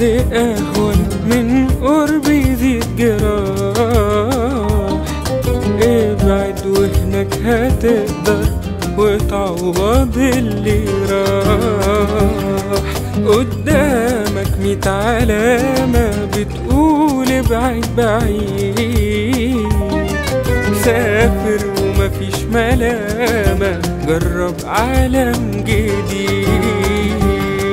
البعد أهون من قرب يزيد جراح. ابعد وهناك هتقدر وتعوض اللي راح. قدامك 100 علامة بتقول ابعد بعيد. سافر ومفيش ملامة، جرب عالم جديد.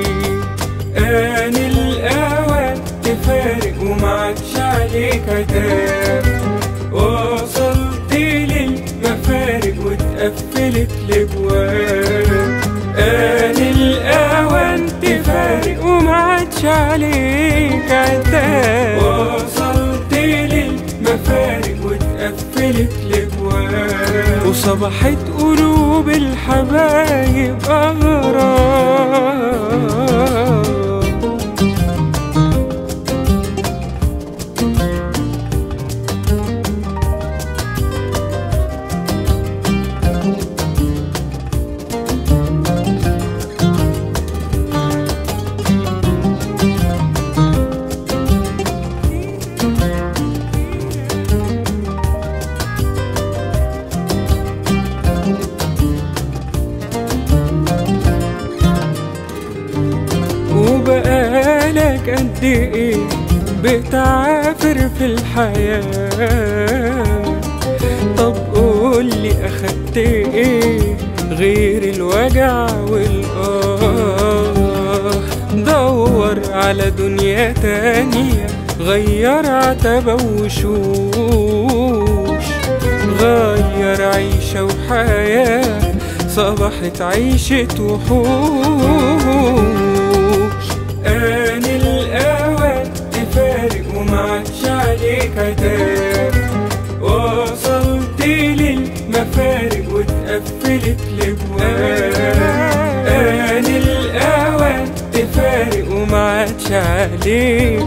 آن الأوان تفارق ومعكش عليك عتاب. وصلت للمفارق واتقفلت الابواب. آن الأوان تفارق ومعكش عليك عتاب. وصلت للمفارق واتقفلت الابواب. وصبحت قلوب الحبايب أغراب. وبقالك قد ايه بتعافر في الحياة؟ طب قولي أخدت ايه غير الوجع والآه؟ دور على دنيا تانية، غير عتبة وشوش. غير عيشة وحياة، صبحت عيشة وحوش. آن الأوان تفارق ومعكش عليك عتاب. وصلت للمفارق واتقفلت الابواب. آن الأوان تفارق ومعكش عليك